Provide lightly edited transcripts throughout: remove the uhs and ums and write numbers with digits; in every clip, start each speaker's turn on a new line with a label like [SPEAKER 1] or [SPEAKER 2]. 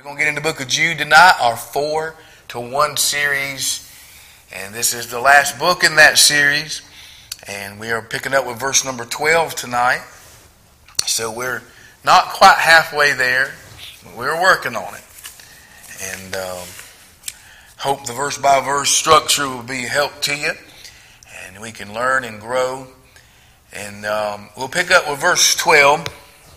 [SPEAKER 1] going to get in the book of Jude tonight, our 4-to-1 series. And this is the last book in that series. And we are picking up with verse number 12 tonight. So we're not quite halfway there. We're working on it. And hope the verse-by-verse structure will be a help to you. And we can learn and grow. And we'll pick up with verse 12.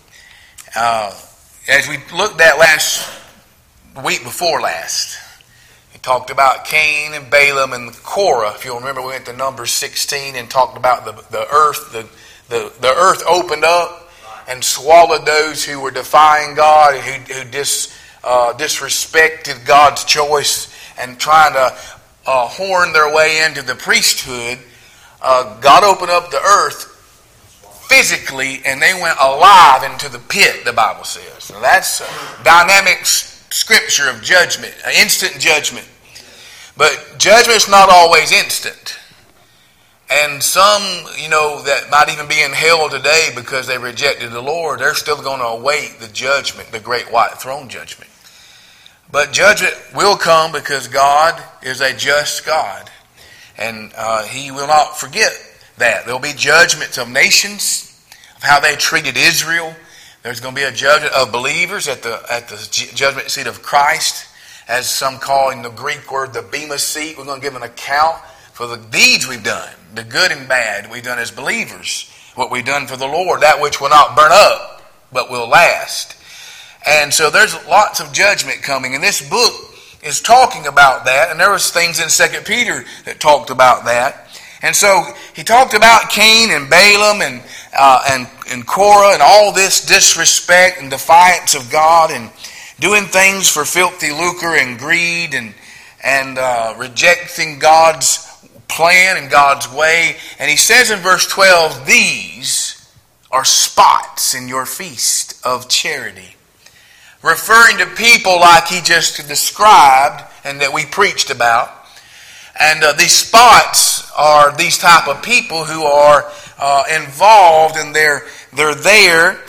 [SPEAKER 1] As we looked at the week before last, we talked about Cain and Balaam and Korah. If you'll remember, we went to Numbers 16 and talked about the earth. The earth opened up and swallowed those who were defying God, who disrespected God's choice and trying to horn their way into the priesthood. God opened up the earth physically, and they went alive into the pit, the Bible says. Now that's dynamic scripture of judgment, instant judgment. But judgment's not always instant. And some, that might even be in hell today because they rejected the Lord, they're still going to await the judgment, the great white throne judgment. But judgment will come because God is a just God. And He will not forget that. There will be judgments of nations, of how they treated Israel. There's going to be a judgment of believers at the judgment seat of Christ, as some call in the Greek word the bema seat. We're going to give an account for the deeds we've done, the good and bad we've done as believers, what we've done for the Lord, that which will not burn up, but will last. And so there's lots of judgment coming, and this book is talking about that, and there was things in 2 Peter that talked about that. And so he talked about Cain and Balaam and Korah and all this disrespect and defiance of God and doing things for filthy lucre and greed and rejecting God's plan and God's way. And he says in verse 12, these are spots in your feast of charity. Referring to people like he just described and that we preached about. And these spots are these type of people who are involved, and they're there.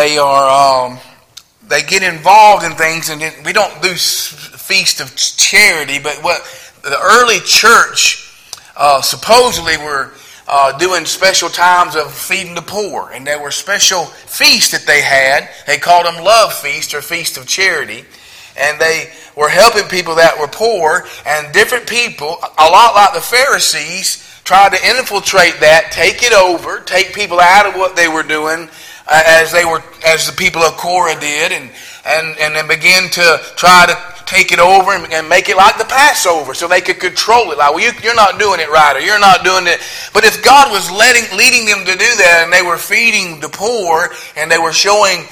[SPEAKER 1] They get involved in things, and we don't do feast of charity. But what the early church supposedly were doing special times of feeding the poor, and there were special feasts that they had. They called them love feast or feast of charity. And they were helping people that were poor, and different people, a lot like the Pharisees, tried to infiltrate that, take it over, take people out of what they were doing, as the people of Korah did, and then begin to try to take it over and make it like the Passover, so they could control it. Like, well, you're not doing it right, or you're not doing it. But if God was leading them to do that, and they were feeding the poor, and they were showing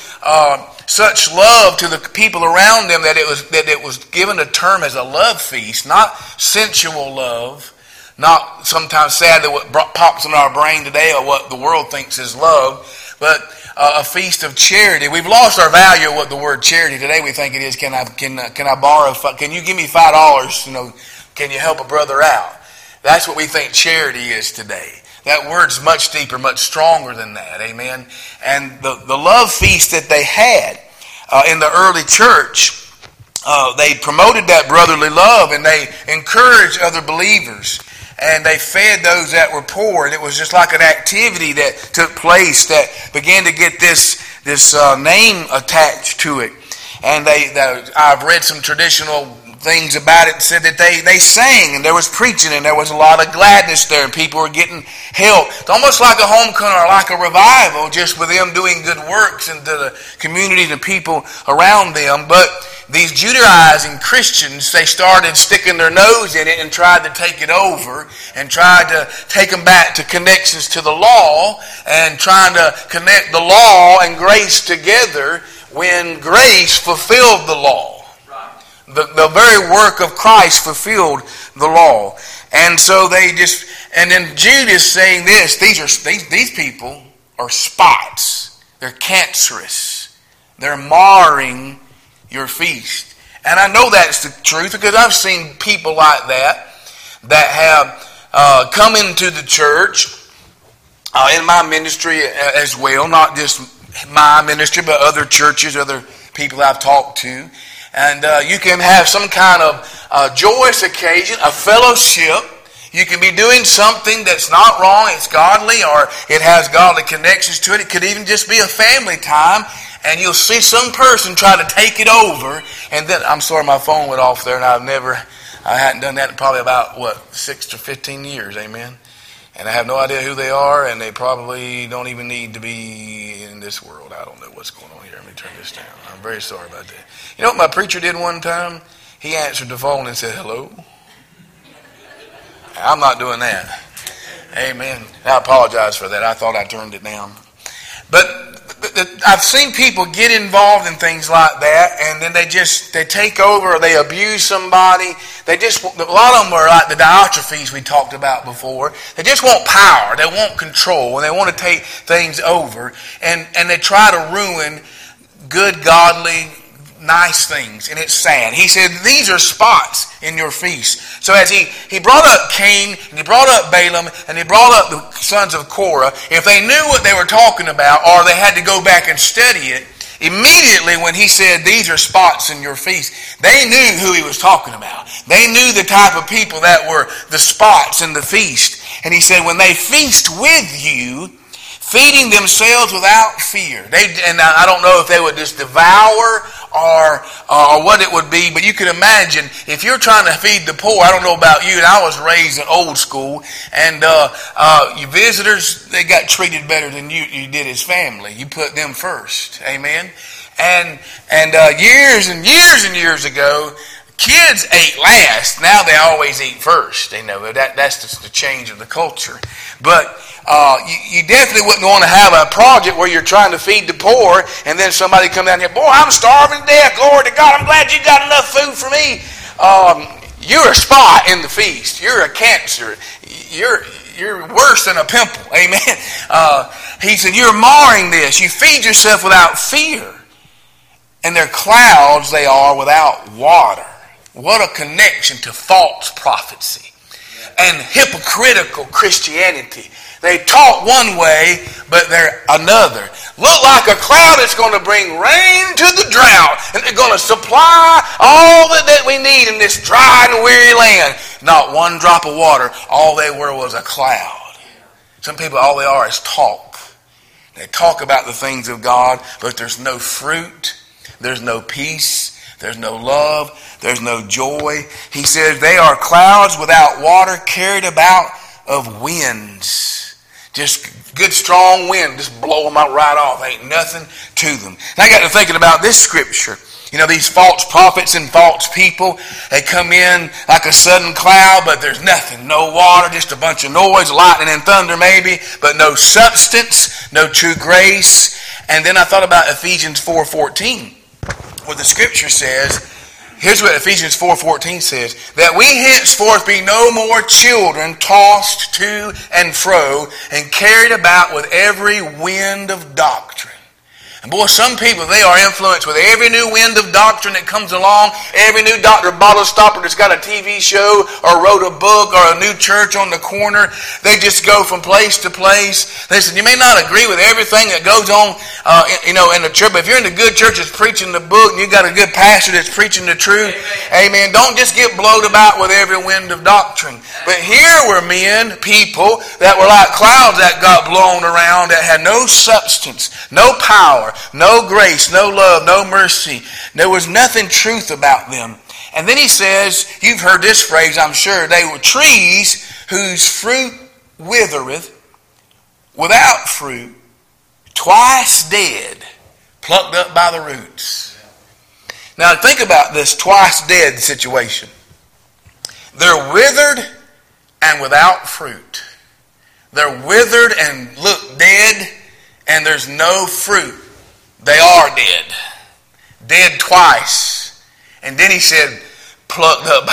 [SPEAKER 1] such love to the people around them that it was given a term as a love feast, not sensual love, not sometimes sadly what pops in our brain today or what the world thinks is love, but a feast of charity. We've lost our value of what the word charity today we think it is. Can I borrow? Can you give me $5? Can you help a brother out? That's what we think charity is today. That word's much deeper, much stronger than that. Amen. And the love feast that they had in the early church, they promoted that brotherly love, and they encouraged other believers, and they fed those that were poor. And it was just like an activity that took place that began to get this name attached to it. And I've read some traditional things about it, said that they sang, and there was preaching, and there was a lot of gladness there, and people were getting help. It's almost like a homecoming or like a revival, just with them doing good works into the community and people around them. But these Judaizing Christians, they started sticking their nose in it and tried to take it over, and tried to take them back to connections to the law, and trying to connect the law and grace together when grace fulfilled the law. The very work of Christ fulfilled the law. And so and then Jude is saying this, these people are spots. They're cancerous. They're marring your feast. And I know that's the truth because I've seen people like that have come into the church in my ministry as well, not just my ministry, but other churches, other people I've talked to. And you can have some kind of joyous occasion, a fellowship. You can be doing something that's not wrong, it's godly, or it has godly connections to it. It could even just be a family time, and you'll see some person try to take it over. And then, I'm sorry, my phone went off there, and I hadn't done that in probably about, 6 to 15 years, amen? And I have no idea who they are, and they probably don't even need to be in this world. I don't know what's going on here. Let me turn this down. I'm very sorry about that. You know what my preacher did one time? He answered the phone and said, hello. I'm not doing that. Amen. I apologize for that. I thought I turned it down. But I've seen people get involved in things like that, and then they take over, or they abuse somebody. A lot of them are like the Diotrephes we talked about before. They just want power. They want control, and they want to take things over, and they try to ruin good, godly, nice things, and it's sad. He said, these are spots in your feast. So as he brought up Cain, and he brought up Balaam, and he brought up the sons of Korah, if they knew what they were talking about, or they had to go back and study it, immediately when he said, these are spots in your feast, they knew who he was talking about. They knew the type of people that were the spots in the feast. And he said, when they feast with you, feeding themselves without fear. And I don't know if they would just devour or what it would be, but you can imagine if you're trying to feed the poor. I don't know about you, and I was raised in old school, and your visitors, they got treated better than you did as family. You put them first, amen. And years and years and years ago, kids ate last. Now they always eat first. They know that's just the change of the culture. But you definitely wouldn't want to have a project where you're trying to feed the poor, and then somebody come down here, boy, I'm starving to death. Glory to God, I'm glad you got enough food for me. You're a spot in the feast. You're a cancer. You're worse than a pimple. Amen. He said, you're marring this. You feed yourself without fear. And they're clouds they are without water. What a connection to false prophecy and hypocritical Christianity. They talk one way, but they're another. Look like a cloud that's going to bring rain to the drought, and they're going to supply all that we need in this dry and weary land. Not one drop of water. All they were was a cloud. Some people, all they are is talk. They talk about the things of God, but there's no fruit. There's no peace. There's no love. There's no joy. He says they are clouds without water, carried about of winds. Just good strong wind, just blow them out right off. Ain't nothing to them. And I got to thinking about this scripture. You know, these false prophets and false people, they come in like a sudden cloud, but there's nothing. No water, just a bunch of noise, lightning and thunder maybe, but no substance, no true grace. And then I thought about Ephesians 4:14, where the scripture says, here's what Ephesians 4:14 says, that we henceforth be no more children tossed to and fro and carried about with every wind of doctrine. And boy, some people, they are influenced with every new wind of doctrine that comes along, every new doctor bottle stopper that's got a TV show or wrote a book or a new church on the corner. They just go from place to place. Listen, you may not agree with everything that goes on in the church, but if you're in the good church that's preaching the book and you got a good pastor that's preaching the truth, amen, don't just get blowed about with every wind of doctrine. But here were men, people, that were like clouds that got blown around, that had no substance, no power, no grace, no love, no mercy. There was nothing truth about them. And then he says, you've heard this phrase, I'm sure, they were trees whose fruit withereth, without fruit, twice dead, plucked up by the roots. Now think about this twice dead situation. They're withered and without fruit. They're withered and look dead, and there's no fruit. They are dead. Dead twice. And then he said, plucked up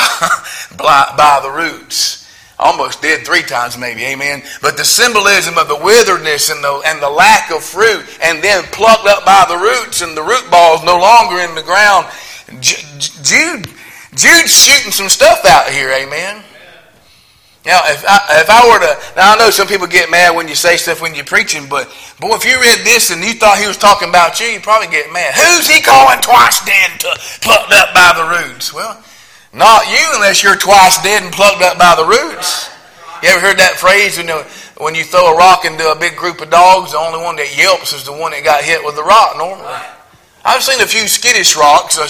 [SPEAKER 1] by the roots. Almost dead 3 times maybe, amen. But the symbolism of the witheredness and the lack of fruit, and then plucked up by the roots, and the root balls no longer in the ground. Jude's shooting some stuff out here, amen. Now, if I were to, now I know some people get mad when you say stuff when you're preaching, but boy, if you read this and you thought he was talking about you, you'd probably get mad. Who's he calling twice dead and plucked up by the roots? Well, not you unless you're twice dead and plucked up by the roots. You ever heard that phrase? You know, when you throw a rock into a big group of dogs, the only one that yelps is the one that got hit with the rock normally. I've seen a few skittish dogs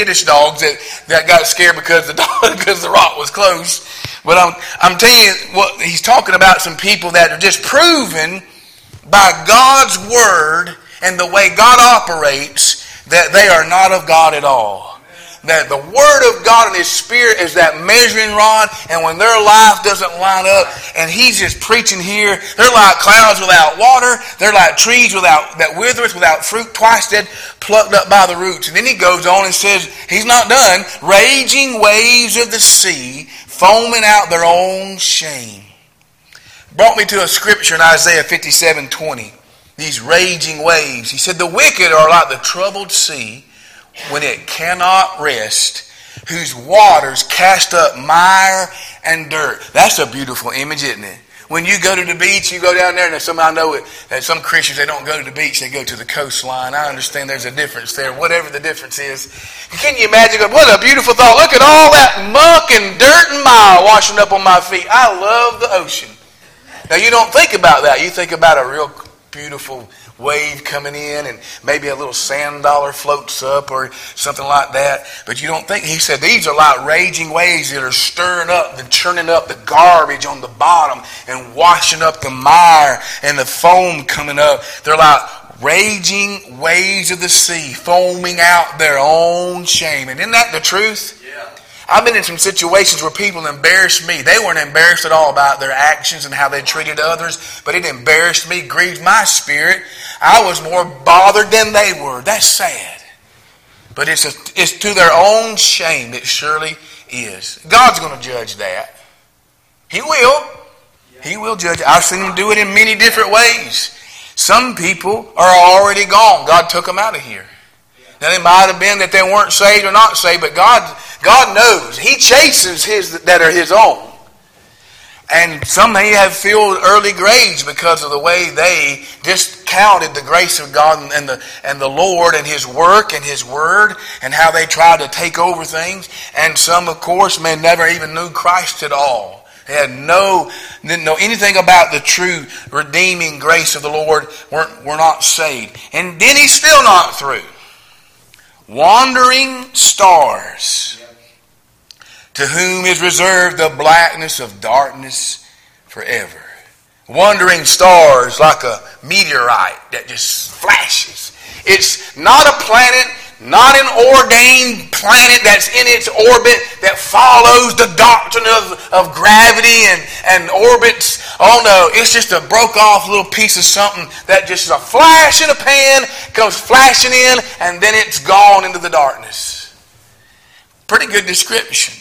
[SPEAKER 1] that got scared because the rock was close. But I'm telling you what he's talking about, some people that are just proven by God's word and the way God operates that they are not of God at all. That the word of God and his spirit is that measuring rod, and when their life doesn't line up and he's just preaching here, they're like clouds without water, they're like trees that withereth without fruit, twice dead, plucked up by the roots. And then he goes on and says, he's not done, raging waves of the sea, foaming out their own shame. Brought me to a scripture in Isaiah 57:20. These raging waves. He said, the wicked are like the troubled sea when it cannot rest, whose waters cast up mire and dirt. That's a beautiful image, isn't it? When you go to the beach, you go down there, and I know that some Christians, they don't go to the beach, they go to the coastline. I understand there's a difference there, whatever the difference is. Can you imagine? What a beautiful thought. Look at all that muck and dirt and mire washing up on my feet. I love the ocean. Now, you don't think about that. You think about a real beautiful wave coming in and maybe a little sand dollar floats up or something like that. But you don't think, he said, these are like raging waves that are stirring up and churning up the garbage on the bottom and washing up the mire and the foam coming up. They're like raging waves of the sea, foaming out their own shame. And isn't that the truth? Yeah. I've been in some situations where people embarrassed me. They weren't embarrassed at all about their actions and how they treated others, but it embarrassed me, grieved my spirit. I was more bothered than they were. That's sad. But it's to their own shame. It surely is. God's going to judge that. He will. He will judge it. I've seen him do it in many different ways. Some people are already gone. God took them out of here. Now, it might have been that they weren't saved or not saved, but God knows. He chases his that are his own. And some may have filled early graves because of the way they discounted the grace of God and the Lord and his work and his word and how they tried to take over things. And some, of course, may never even knew Christ at all. They didn't know anything about the true redeeming grace of the Lord, were not saved. And then he's still not through. Wandering stars, to whom is reserved the blackness of darkness forever. Wandering stars like a meteorite that just flashes. It's not a planet, not an ordained planet that's in its orbit that follows the doctrine of gravity and orbits. Oh no, it's just a broke off little piece of something that just is a flash in a pan, comes flashing in, and then it's gone into the darkness. Pretty good description.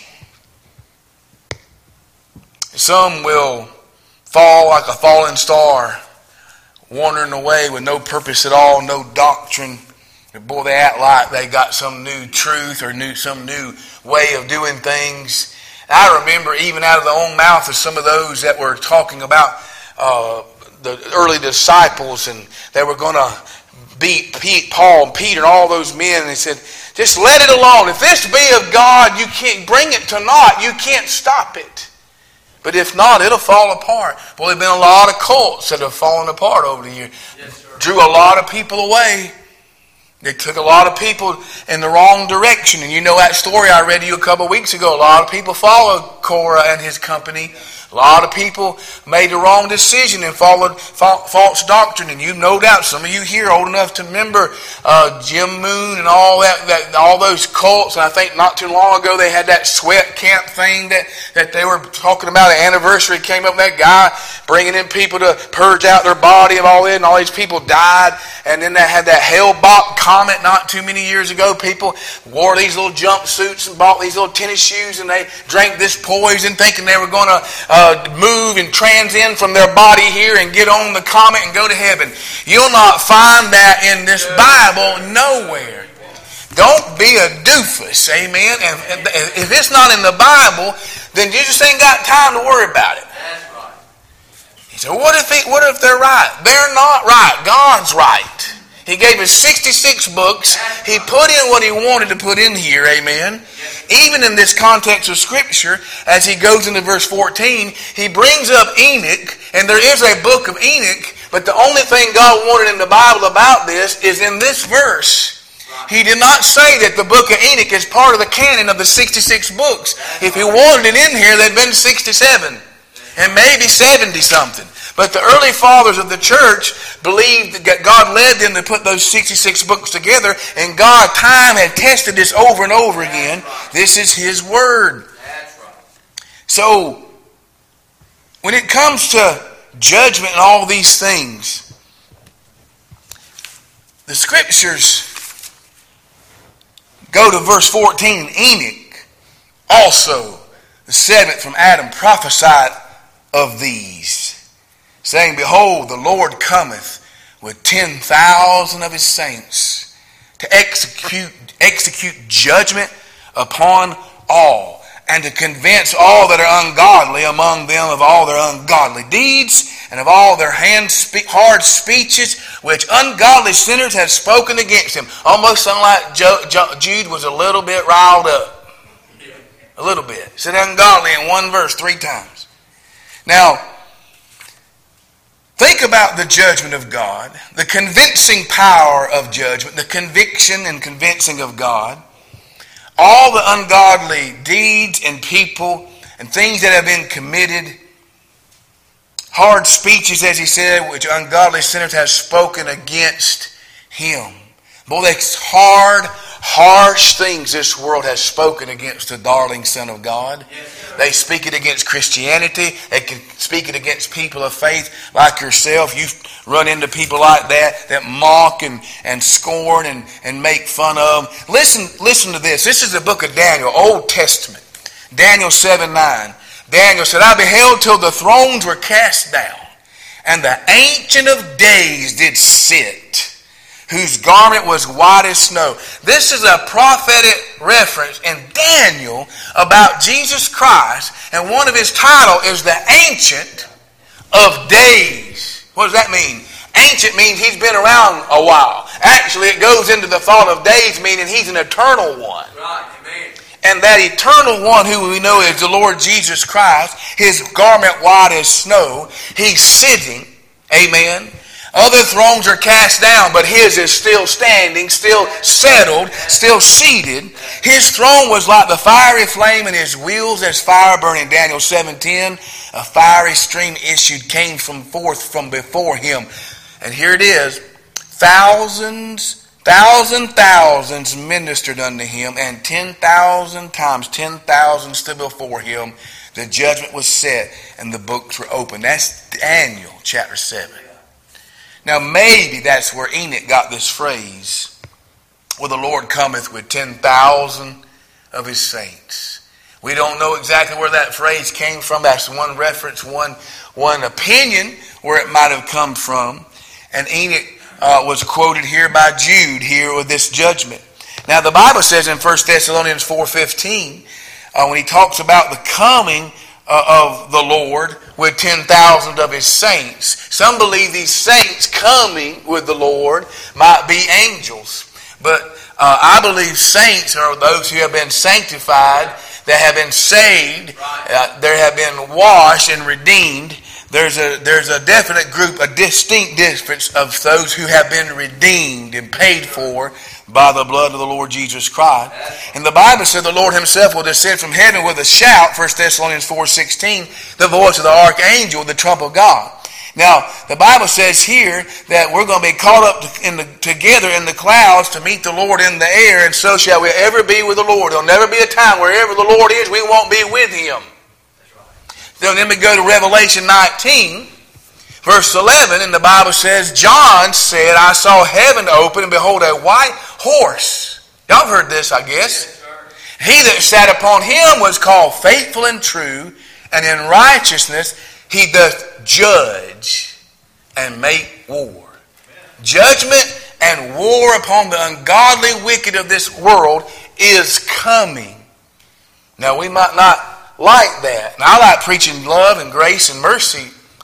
[SPEAKER 1] Some will fall like a falling star, wandering away with no purpose at all, no doctrine. Boy, they act like they got some new truth or some new way of doing things. I remember even out of the own mouth of some of those that were talking about the early disciples, and they were going to beat Paul and Peter and all those men, and they said, just let it alone. If this be of God, you can't bring it to naught. You can't stop it. But if not, it'll fall apart. Well, there have been a lot of cults that have fallen apart over the years. Yes, drew a lot of people away. They took a lot of people in the wrong direction. And you know that story I read to you a couple of weeks ago. A lot of people followed Korah and his company. A lot of people made the wrong decision and followed false doctrine. And you, no doubt, some of you here old enough to remember Jim Moon and all that all those cults. And I think not too long ago they had that sweat camp thing that they were talking about. The anniversary came up, that guy bringing in people to purge out their body of all that, and all these people died. And then they had that Hale-Bopp comet not too many years ago. People wore these little jumpsuits and bought these little tennis shoes, and they drank this poison thinking they were going to move and transcend from their body here and get on the comet and go to heaven. You'll not find that in this Bible nowhere. Don't be a doofus, amen? And if it's not in the Bible, then you just ain't got time to worry about it. You say, well, what if they're right? They're not right. God's right. He gave us 66 books. He put in what he wanted to put in here, amen. Even in this context of Scripture, as he goes into verse 14, he brings up Enoch, and there is a book of Enoch, but the only thing God wanted in the Bible about this is in this verse. He did not say that the book of Enoch is part of the canon of the 66 books. If he wanted it in here, there'd been 67 and maybe 70 something. But the early fathers of the church believed that God led them to put those 66 books together, and God time had tested this over and over again. This is his word. So when it comes to judgment and all these things, the scriptures go to verse 14. Enoch also, the seventh from Adam, prophesied of these, saying, behold, the Lord cometh with 10,000 of his saints to execute judgment upon all, and to convince all that are ungodly among them of all their ungodly deeds, and of all their hard speeches, which ungodly sinners have spoken against him. Almost sounded like Jude was a little bit riled up. A little bit. It said ungodly in one verse 3 times. Now, think about the judgment of God, the convincing power of judgment, the conviction and convincing of God, all the ungodly deeds and people and things that have been committed, hard speeches, as he said, which ungodly sinners have spoken against him. Boy, that's hard, harsh things this world has spoken against the darling Son of God. They speak it against Christianity. They can speak it against people of faith like yourself. You've run into people like that mock and scorn and make fun of. Listen to this. This is the book of Daniel, Old Testament. Daniel 7:9. Daniel said, I beheld till the thrones were cast down, and the Ancient of Days did sit, whose garment was white as snow. This is a prophetic reference in Daniel about Jesus Christ, and one of his titles is the Ancient of Days. What does that mean? Ancient means he's been around a while. Actually, it goes into the thought of days, meaning he's an eternal one. Right, amen. And that eternal one who we know is the Lord Jesus Christ, his garment white as snow, he's sitting, amen. Other thrones are cast down, but his is still standing, still settled, still seated. His throne was like the fiery flame, and his wheels as fire burning. Daniel 7:10, a fiery stream came forth from before him. And here it is, thousands ministered unto him, and 10,000 times 10,000 stood before him. The judgment was set, and the books were opened. That's Daniel chapter 7. Now maybe that's where Enoch got this phrase, where the Lord cometh with 10,000 of his saints. We don't know exactly where that phrase came from. That's one reference, one opinion where it might have come from. And Enoch was quoted here by Jude here with this judgment. Now the Bible says in 1 Thessalonians 4:15, when he talks about the coming of the Lord with 10,000 of his saints. Some believe these saints coming with the Lord might be angels. But I believe saints are those who have been sanctified, that have been saved, there have been washed and redeemed. There's a definite group, a distinct difference of those who have been redeemed and paid for by the blood of the Lord Jesus Christ. And the Bible said the Lord himself will descend from heaven with a shout, 1 Thessalonians 4:16, the voice of the archangel, the trump of God. Now, the Bible says here that we're going to be caught up together in the clouds to meet the Lord in the air, and so shall we ever be with the Lord. There'll never be a time wherever the Lord is, we won't be with him. Then we go to Revelation 19, verse 11, and the Bible says, John said, I saw heaven open, and behold, a white horse. Y'all have heard this, I guess. He that sat upon him was called Faithful and True, and in righteousness he doth judge and make war. Judgment and war upon the ungodly wicked of this world is coming. Now we might not like that. And I like preaching love and grace and mercy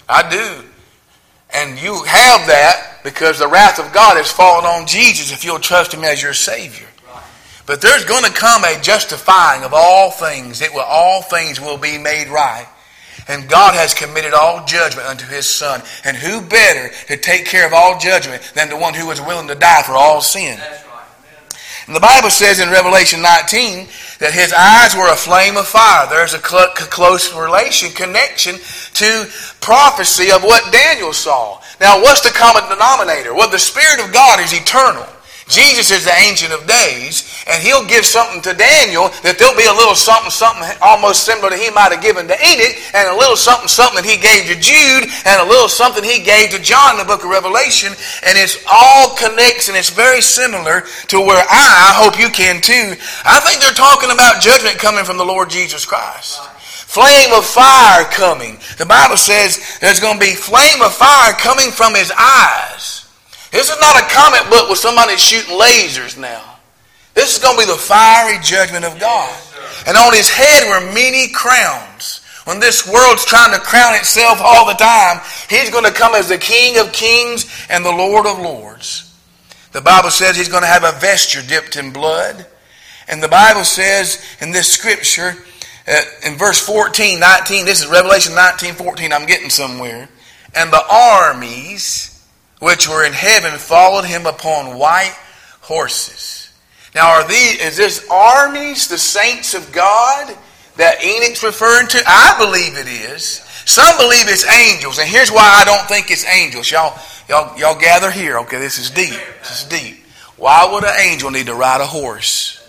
[SPEAKER 1] I do. And you have that because the wrath of God has fallen on Jesus if you'll trust Him as your Savior. But there's going to come a justifying of all things. All things will be made right. And God has committed all judgment unto His Son. And who better to take care of all judgment than the one who was willing to die for all sin? And the Bible says in Revelation 19 that His eyes were a flame of fire. There's a close connection to prophecy of what Daniel saw. Now, what's the common denominator? Well, the Spirit of God is eternal. Jesus is the Ancient of Days, and He'll give something to Daniel that there'll be a little something almost similar to He might have given to Enoch, and a little something that He gave to Jude, and a little something He gave to John in the book of Revelation, and it's all connects, and it's very similar to where I hope you can too. I think they're talking about judgment coming from the Lord Jesus Christ. Flame of fire coming. The Bible says there's going to be flame of fire coming from His eyes. This is not a comic book with somebody shooting lasers now. This is going to be the fiery judgment of God. And on His head were many crowns. When this world's trying to crown itself all the time, He's going to come as the King of Kings and the Lord of Lords. The Bible says He's going to have a vesture dipped in blood. And the Bible says in this scripture, in verse 19, this is Revelation 19:14, I'm getting somewhere. And the armies which were in heaven followed Him upon white horses. Now, is this armies the saints of God that Enoch's referring to? I believe it is. Some believe it's angels, and here's why I don't think it's angels. Y'all gather here. Okay, this is deep. This is deep. Why would an angel need to ride a horse?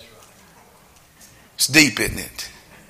[SPEAKER 1] It's deep, isn't it?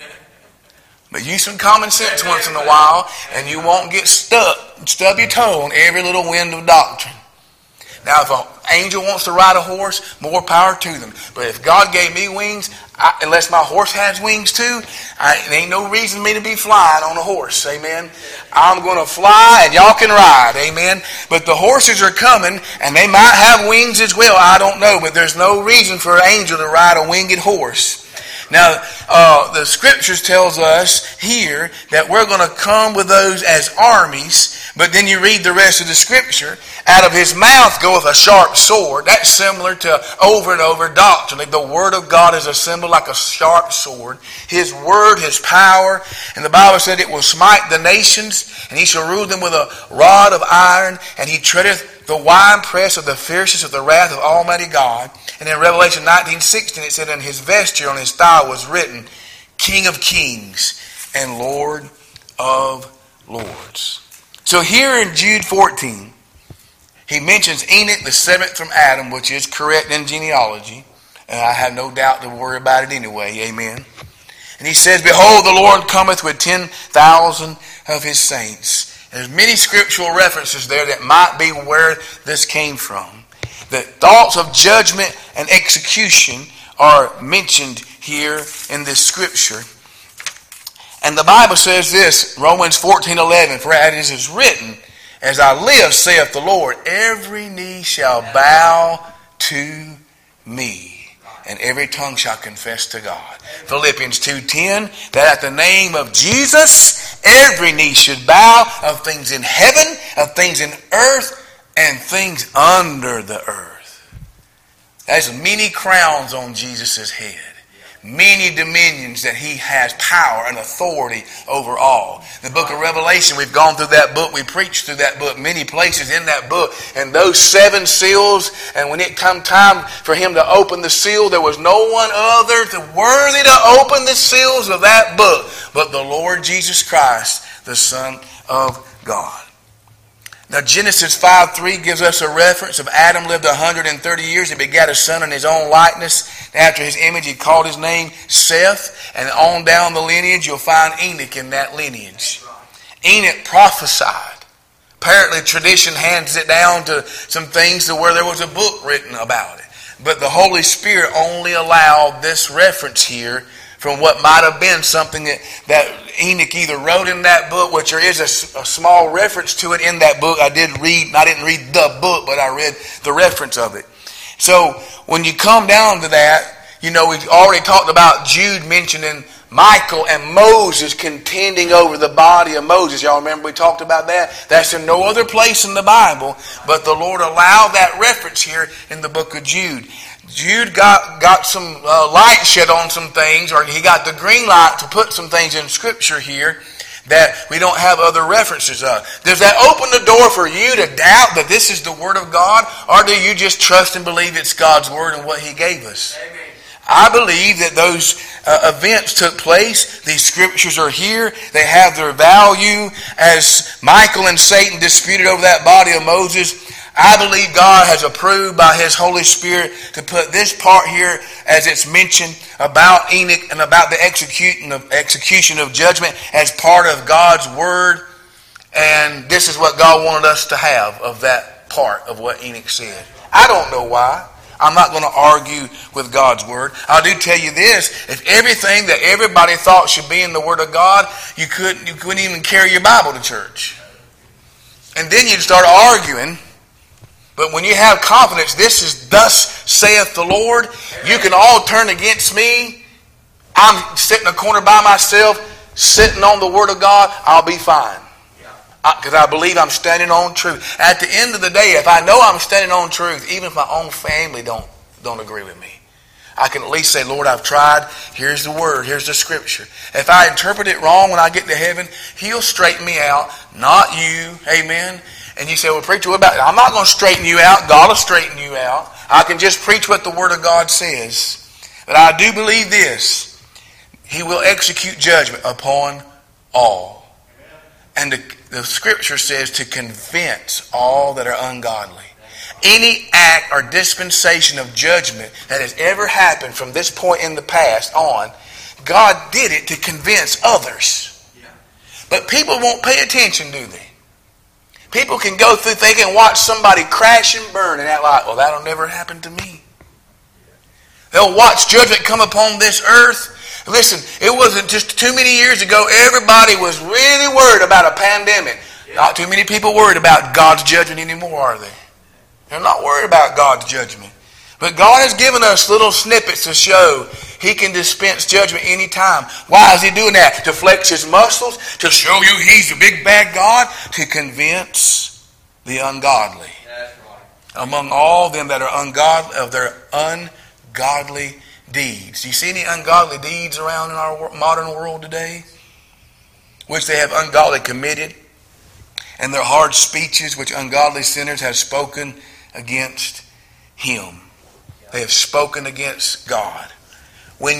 [SPEAKER 1] But use some common sense once in a while, and you won't get stub your toe on every little wind of doctrine. Now, if an angel wants to ride a horse, more power to them. But if God gave me wings, unless my horse has wings too, there ain't no reason for me to be flying on a horse. Amen. I'm going to fly, and y'all can ride. Amen. But the horses are coming, and they might have wings as well. I don't know, but there's no reason for an angel to ride a winged horse. Now, the Scriptures tells us here that we're going to come with those as armies, but then you read the rest of the Scripture. Out of His mouth goeth a sharp sword. That's similar to over and over doctrine. The Word of God is a symbol like a sharp sword. His Word, His power. And the Bible said it will smite the nations, and He shall rule them with a rod of iron, and He treadeth the winepress of the fierceness of the wrath of Almighty God. And in Revelation 19:16 it said, in His vesture on His thigh was written, King of Kings and Lord of Lords. So here in Jude 14, he mentions Enoch, the seventh from Adam, which is correct in genealogy. And I have no doubt to worry about it anyway. Amen. And he says, behold, the Lord cometh with 10,000 of His saints. There's many scriptural references there that might be where this came from. The thoughts of judgment and execution are mentioned here in this scripture. And the Bible says this, Romans 14:11, for as it is written, as I live, saith the Lord, every knee shall bow to me, and every tongue shall confess to God. Philippians 2:10, that at the name of Jesus, every knee should bow, of things in heaven, of things in earth, and things under the earth. There's many crowns on Jesus' head. Many dominions that He has power and authority over all. The book of Revelation, we've gone through that book. We preached through that book many places in that book. And those 7 seals, and when it come time for Him to open the seal, there was no one other worthy to open the seals of that book but the Lord Jesus Christ, the Son of God. Now Genesis 5:3 gives us a reference of Adam lived 130 years. He begat a son in his own likeness. After his image he called his name Seth. And on down the lineage you'll find Enoch in that lineage. Enoch prophesied. Apparently tradition hands it down to some things to where there was a book written about it. But the Holy Spirit only allowed this reference here from what might have been something that Enoch either wrote in that book, which there is a small reference to it in that book. I didn't read the book, but I read the reference of it. So when you come down to that, you know, we've already talked about Jude mentioning Michael and Moses contending over the body of Moses. Y'all remember we talked about that? That's in no other place in the Bible, but the Lord allowed that reference here in the book of Jude. Jude got some light shed on some things, or he got the green light to put some things in Scripture here that we don't have other references of. Does that open the door for you to doubt that this is the Word of God, or do you just trust and believe it's God's Word and what He gave us? Amen. I believe that those events took place. These Scriptures are here. They have their value. As Michael and Satan disputed over that body of Moses, I believe God has approved by His Holy Spirit to put this part here, as it's mentioned about Enoch and about the execution of judgment, as part of God's Word. And this is what God wanted us to have of that part of what Enoch said. I don't know why. I'm not going to argue with God's Word. I do tell you this: if everything that everybody thought should be in the Word of God, you couldn't even carry your Bible to church. And then you'd start arguing. But when you have confidence, this is thus saith the Lord, you can all turn against me. I'm sitting in a corner by myself, sitting on the Word of God, I'll be fine. Because I believe I'm standing on truth. At the end of the day, if I know I'm standing on truth, even if my own family don't agree with me, I can at least say, Lord, I've tried. Here's the Word. Here's the Scripture. If I interpret it wrong when I get to heaven, He'll straighten me out, not you. Amen. And you say, well, preacher, what about it? I'm not going to straighten you out. God will straighten you out. I can just preach what the Word of God says. But I do believe this: He will execute judgment upon all. And the Scripture says to convince all that are ungodly. Any act or dispensation of judgment that has ever happened from this point in the past on, God did it to convince others. But people won't pay attention, do they? People can go through, they can watch somebody crash and burn and act like, well, that'll never happen to me. They'll watch judgment come upon this earth. Listen, it wasn't just too many years ago, everybody was really worried about a pandemic. Not too many people worried about God's judgment anymore, are they? They're not worried about God's judgment. But God has given us little snippets to show He can dispense judgment anytime. Why is He doing that? To flex His muscles? To show you He's a big bad God? To convince the ungodly. That's right. Among all them that are ungodly, of their ungodly deeds. Do you see any ungodly deeds around in our modern world today? Which they have ungodly committed. And their hard speeches which ungodly sinners have spoken against Him. They have spoken against God. When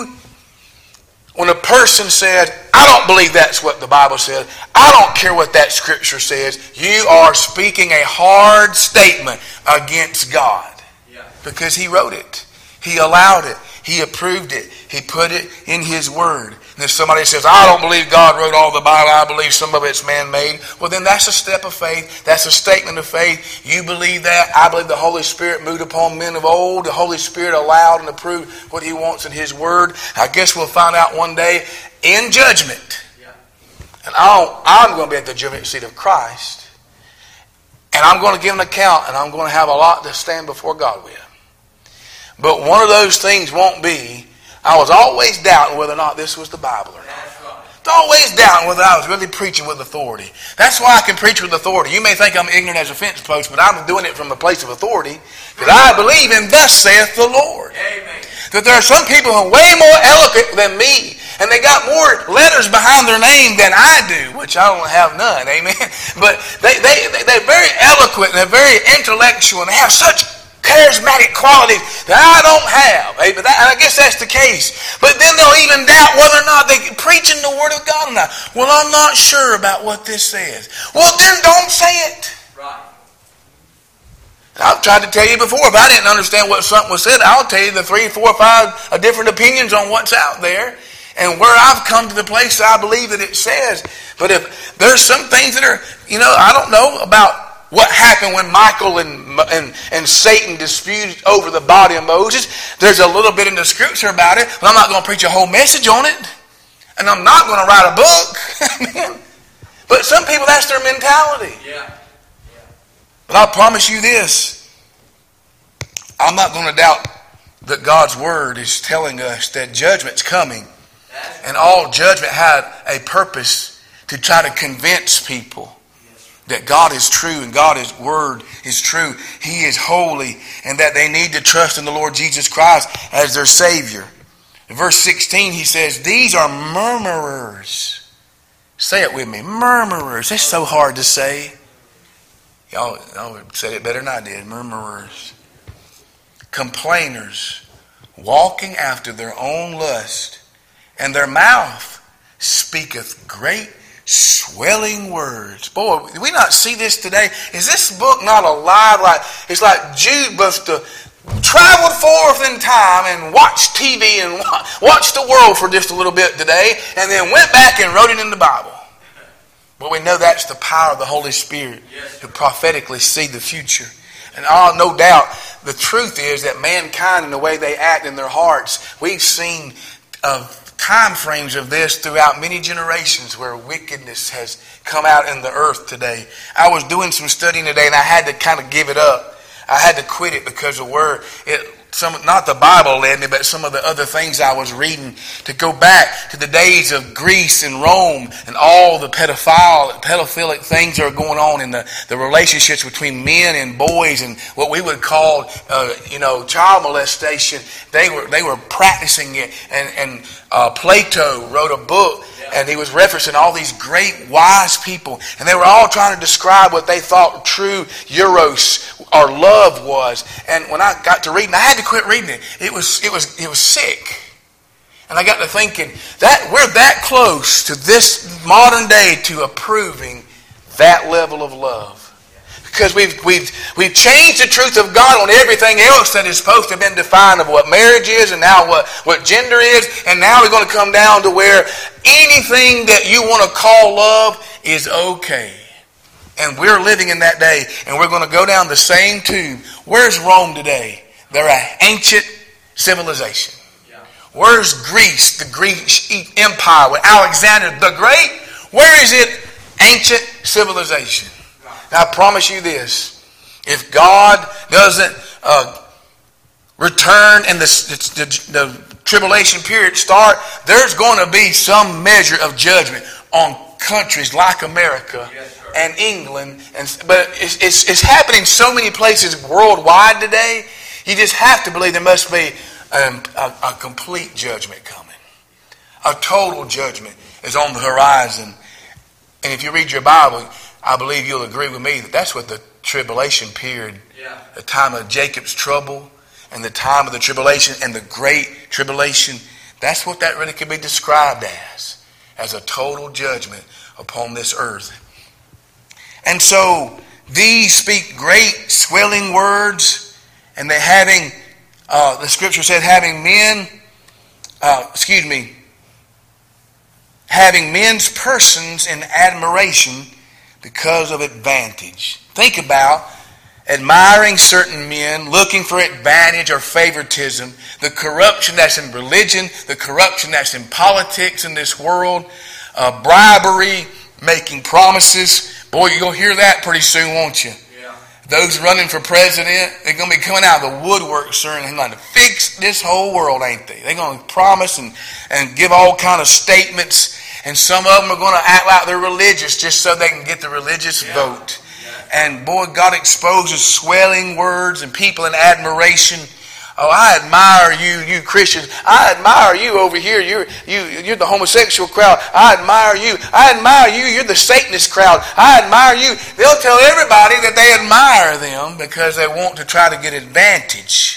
[SPEAKER 1] a person says, I don't believe that's what the Bible says, I don't care what that Scripture says, you are speaking a hard statement against God. Because He wrote it. He allowed it. He approved it. He put it in His Word. And if somebody says, I don't believe God wrote all the Bible, I believe some of it's man-made, well then that's a step of faith. That's a statement of faith. You believe that. I believe the Holy Spirit moved upon men of old. The Holy Spirit allowed and approved what He wants in His Word. I guess we'll find out one day in judgment. And I'm going to be at the judgment seat of Christ. And I'm going to give an account, and I'm going to have a lot to stand before God with. But one of those things won't be, I was always doubting whether or not this was the Bible or not. Always doubting whether I was really preaching with authority. That's why I can preach with authority. You may think I'm ignorant as a fence post, but I'm doing it from a place of authority. Because I believe in thus saith the Lord. Amen. That there are some people who are way more eloquent than me. And they got more letters behind their name than I do, which I don't have none. Amen. But they're very eloquent and they're very intellectual and they have such charismatic qualities that I don't have. And I guess that's the case. But then they'll even doubt whether or not they're preaching the Word of God or not. Well, I'm not sure about what this says. Well, then don't say it. Right. I've tried to tell you before, if I didn't understand what something was said, I'll tell you the 3, 4, 5 different opinions on what's out there and where I've come to the place that I believe that it says. But if there's some things that are, I don't know about what happened when Michael and Satan disputed over the body of Moses. There's a little bit in the Scripture about it, but I'm not going to preach a whole message on it. And I'm not going to write a book. But some people, that's their mentality. Yeah. But I'll promise you this. I'm not going to doubt that God's Word is telling us that judgment's coming. And all judgment had a purpose to try to convince people that God is true and God's Word is true. He is holy, and that they need to trust in the Lord Jesus Christ as their Savior. In verse 16 he says, these are murmurers. Say it with me. Murmurers. That's so hard to say. Y'all said it better than I did. Murmurers. Complainers. Walking after their own lust. And their mouth speaketh great swelling words. Boy, do we not see this today? Is this book not alive? It's like Jude must have traveled forth in time and watched TV and watched the world for just a little bit today, and then went back and wrote it in the Bible. But we know that's the power of the Holy Spirit to prophetically see the future. And no doubt, the truth is that mankind, in the way they act in their hearts, we've seen time frames of this throughout many generations where wickedness has come out in the earth today. I was doing some studying today, and I had to kind of give it up. I had to quit it because of where not the Bible led me, but some of the other things I was reading, to go back to the days of Greece and Rome and all the pedophilic things that are going on in the relationships between men and boys, and what we would call child molestation. They were practicing it, and Plato wrote a book, and he was referencing all these great wise people, and they were all trying to describe what they thought true eros or love was. And when I got to reading, I had to quit reading it. It was sick. And I got to thinking that we're that close to this modern day to approving that level of love. Because we've changed the truth of God on everything else that is supposed to have been defined of what marriage is, and now what gender is, and now we're going to come down to where anything that you want to call love is okay. And we're living in that day, and we're going to go down the same tube. Where's Rome today? They're an ancient civilization. Where's Greece, the Greek Empire with Alexander the Great? Where is it? Ancient civilization. Now, I promise you this. If God doesn't return and the tribulation period start, there's going to be some measure of judgment on countries like America and England. But it's happening so many places worldwide today. You just have to believe there must be a complete judgment coming. A total judgment is on the horizon. And if you read your Bible, I believe you'll agree with me that that's what the tribulation period, the time of Jacob's trouble and the time of the tribulation and the great tribulation, that's what that really could be described as a total judgment upon this earth. And so these speak great swelling words, and they having, the scripture said, having men's persons in admiration because of advantage. Think about admiring certain men, looking for advantage or favoritism, the corruption that's in religion, the corruption that's in politics in this world, bribery, making promises. Boy, you're going to hear that pretty soon, won't you? Yeah. Those running for president, they're going to be coming out of the woodwork, sir, and they're going to fix this whole world, ain't they? They're going to promise and give all kind of statements. And some of them are going to act like they're religious just so they can get the religious vote. Yeah. And boy, God exposes swelling words and people in admiration. Oh, I admire you Christians. I admire you over here. You're the homosexual crowd. I admire you. I admire you. You're the Satanist crowd. I admire you. They'll tell everybody that they admire them because they want to try to get advantage.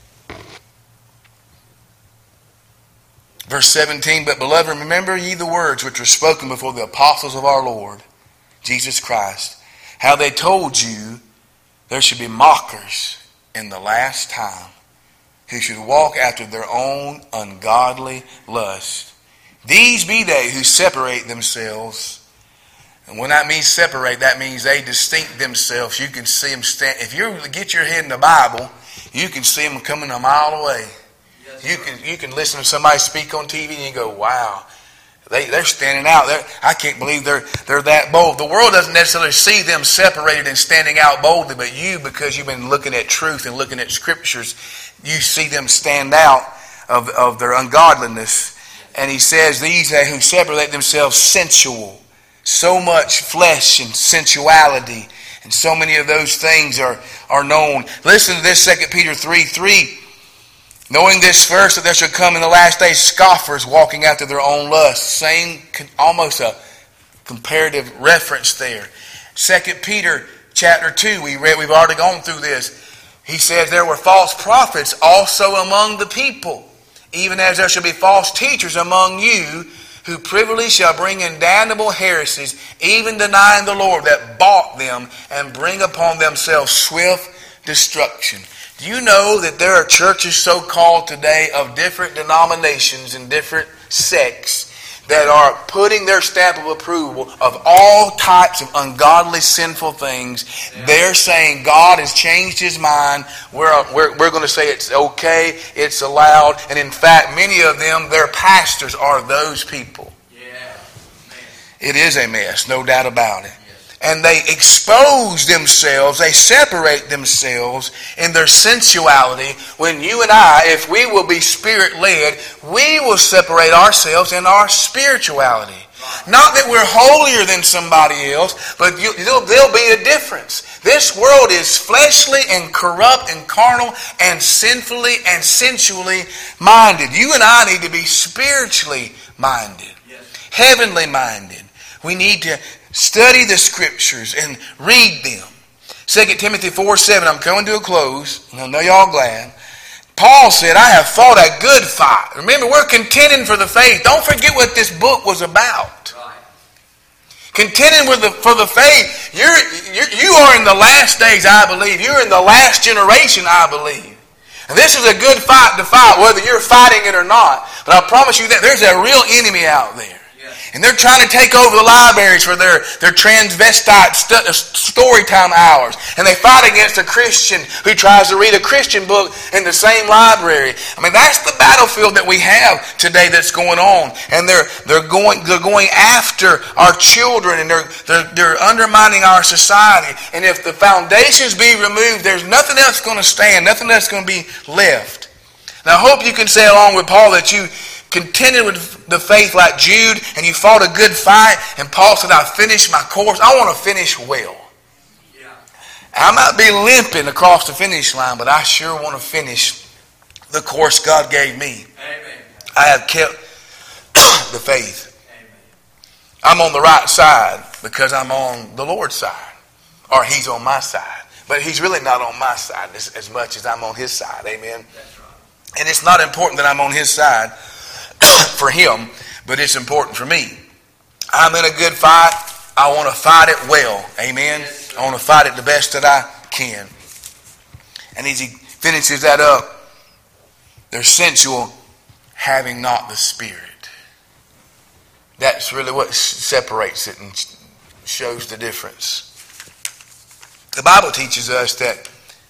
[SPEAKER 1] Verse 17, but beloved, remember ye the words which were spoken before the apostles of our Lord, Jesus Christ, how they told you there should be mockers in the last time, who should walk after their own ungodly lust. These be they who separate themselves. And when that means separate, that means they distinct themselves. You can see them stand. If you get your head in the Bible, you can see them coming a mile away. You can listen to somebody speak on TV and you go, wow, They're standing out. I can't believe they're that bold. The world doesn't necessarily see them separated and standing out boldly, but you, because you've been looking at truth and looking at scriptures, you see them stand out of their ungodliness. And he says, these who separate themselves sensual. So much flesh and sensuality, and so many of those things are known. Listen to this, 2 Peter 3:3. Knowing this first, that there shall come in the last days scoffers walking after their own lusts. Same, almost a comparative reference there. 2 Peter chapter 2, we've already gone through this. He says there were false prophets also among the people, even as there shall be false teachers among you, who privily shall bring in damnable heresies, even denying the Lord that bought them, and bring upon themselves swift destruction. Do you know that there are churches so-called today of different denominations and different sects that are putting their stamp of approval of all types of ungodly, sinful things? Yeah. They're saying God has changed His mind. We're going to say it's okay, it's allowed. And in fact, many of them, their pastors are those people. Yeah. It is a mess, no doubt about it. And they expose themselves, they separate themselves in their sensuality. When you and I, if we will be Spirit-led, we will separate ourselves in our spirituality. Not that we're holier than somebody else, but there'll be a difference. This world is fleshly and corrupt and carnal and sinfully and sensually minded. You and I need to be spiritually minded, heavenly minded. We need to study the scriptures and read them. 2 Timothy 4:7, I'm coming to a close, and I know y'all glad. Paul said, I have fought a good fight. Remember, we're contending for the faith. Don't forget what this book was about. Right. Contending for the faith. You are in the last days, I believe. You're in the last generation, I believe. And this is a good fight to fight, whether you're fighting it or not. But I promise you that there's a real enemy out there. And they're trying to take over the libraries for their transvestite story time hours. And they fight against a Christian who tries to read a Christian book in the same library. I mean, that's the battlefield that we have today that's going on. And they're going after our children, and they're undermining our society. And if the foundations be removed, there's nothing else going to stand, nothing else going to be left. Now, I hope you can say along with Paul that you contended with the faith like Jude, and you fought a good fight. And Paul said, I finished my course. I want to finish well. Yeah. I might be limping across the finish line, but I sure want to finish the course God gave me. Amen. I have kept the faith. Amen. I'm on the right side because I'm on the Lord's side, or He's on my side. But He's really not on my side as much as I'm on His side. Amen. That's right. And it's not important that I'm on His side for Him, but it's important for me. I'm in a good fight. I want to fight it well. Amen. Yes, I want to fight it the best that I can. And as he finishes that up, they're sensual, having not the Spirit. That's really what separates it and shows the difference. The Bible teaches us that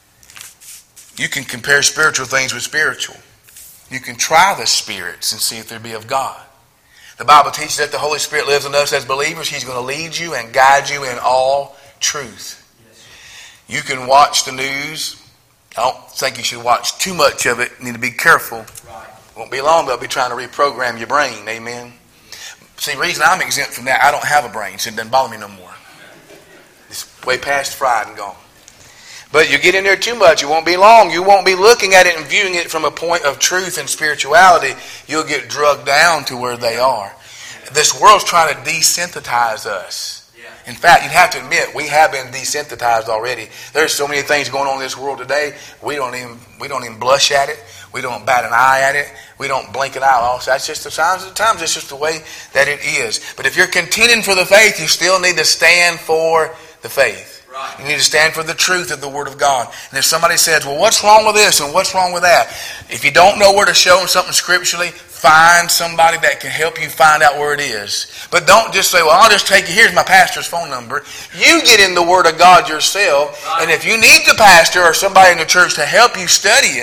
[SPEAKER 1] you can compare spiritual things with spiritual. You can try the spirits and see if they be of God. The Bible teaches that the Holy Spirit lives in us as believers. He's going to lead you and guide you in all truth. You can watch the news. I don't think you should watch too much of it. You need to be careful. It won't be long, they'll be trying to reprogram your brain. Amen. See, the reason I'm exempt from that, I don't have a brain, so it doesn't bother me no more. It's way past fried and gone. But you get in there too much, it won't be long. You won't be looking at it and viewing it from a point of truth and spirituality. You'll get drugged down to where they are. This world's trying to desensitize us. In fact, you'd have to admit, we have been desensitized already. There's so many things going on in this world today, we don't even blush at it. We don't bat an eye at it. We don't blink an eye. Also, that's just the signs of the times. It's just the way that it is. But if you're contending for the faith, you still need to stand for the faith. Right. You need to stand for the truth of the Word of God. And if somebody says, well, what's wrong with this and what's wrong with that? If you don't know where to show them something scripturally, find somebody that can help you find out where it is. But don't just say, well, I'll just take you. Here's my pastor's phone number. You get in the Word of God yourself. Right. And if you need the pastor or somebody in the church to help you study it,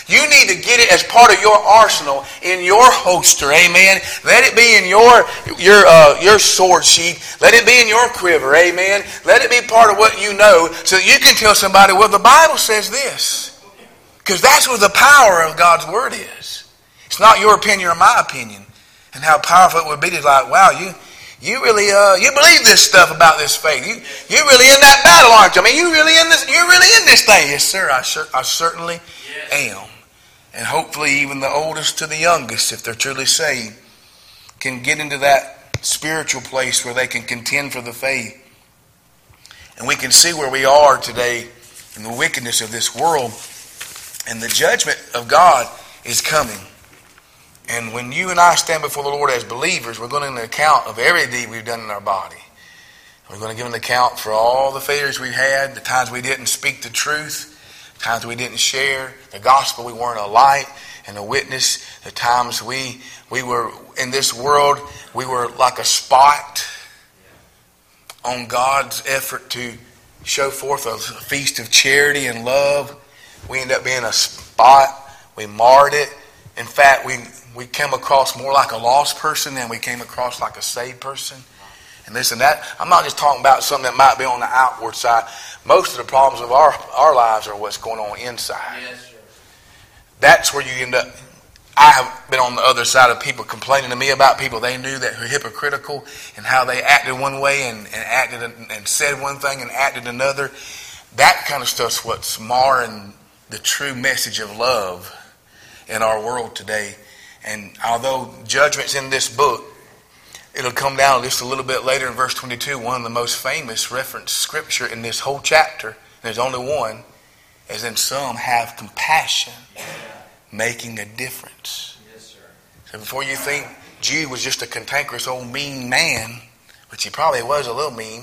[SPEAKER 1] You need to get it as part of your arsenal, in your holster. Amen. Let it be in your sword sheath. Let it be in your quiver. Amen. Let it be part of what you know, so that you can tell somebody, well, the Bible says this. Because that's where the power of God's Word is. It's not your opinion or my opinion. And how powerful it would be to like, wow, you really you believe this stuff about this faith. You're really in that battle, aren't you? I mean, you're really in this thing. Yes, sir. I certainly am. And hopefully even the oldest to the youngest, if they're truly saved, can get into that spiritual place where they can contend for the faith. And we can see where we are today in the wickedness of this world. And the judgment of God is coming. And when you and I stand before the Lord as believers, we're going to give an account of every deed we've done in our body. We're going to give an account for all the failures we've had, the times we didn't speak the truth, the times we didn't share the gospel, we weren't a light and a witness, the times we were in this world, we were like a spot on God's effort to show forth a feast of charity and love. We ended up being a spot. We marred it. In fact, we came across more like a lost person than we came across like a saved person. And listen, that I'm not just talking about something that might be on the outward side. Most of the problems of our lives are what's going on inside. Yes, sir. That's where you end up. I have been on the other side of people complaining to me about people they knew that were hypocritical and how they acted one way and acted and said one thing and acted another. That kind of stuff's what's marring the true message of love in our world today. And although judgment's in this book, it'll come down just a little bit later in verse 22. One of the most famous reference scripture in this whole chapter, and there's only one, is in some have compassion, making a difference. Yes, sir. So before you think Jude was just a cantankerous old mean man, which he probably was a little mean,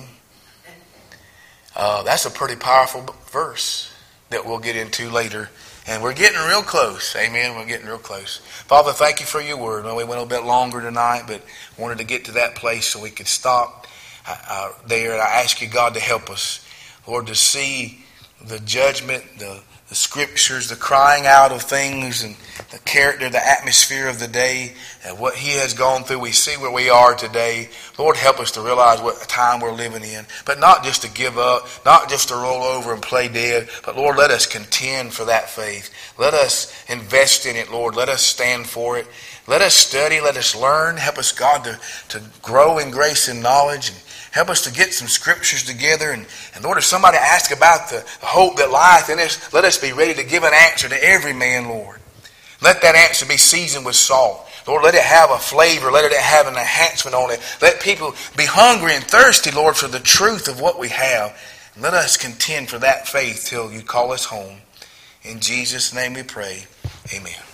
[SPEAKER 1] that's a pretty powerful verse that we'll get into later. And we're getting real close. Amen. We're getting real close. Father, thank you for your word. Well, we went a bit longer tonight, but wanted to get to that place so we could stop there. And I ask you, God, to help us, Lord, to see the judgment, the scriptures, the crying out of things, and the character, the atmosphere of the day, and what he has gone through. We see where we are today. Lord, help us to realize what time we're living in, but not just to give up, not just to roll over and play dead, but Lord, let us contend for that faith. Let us invest in it, Lord. Let us stand for it. Let us study. Let us learn. Help us, God, to grow in grace and knowledge. And help us to get some scriptures together. And Lord, if somebody asks about the hope that lieth in us, let us be ready to give an answer to every man, Lord. Let that answer be seasoned with salt. Lord, let it have a flavor. Let it have an enhancement on it. Let people be hungry and thirsty, Lord, for the truth of what we have. And let us contend for that faith till you call us home. In Jesus' name we pray. Amen.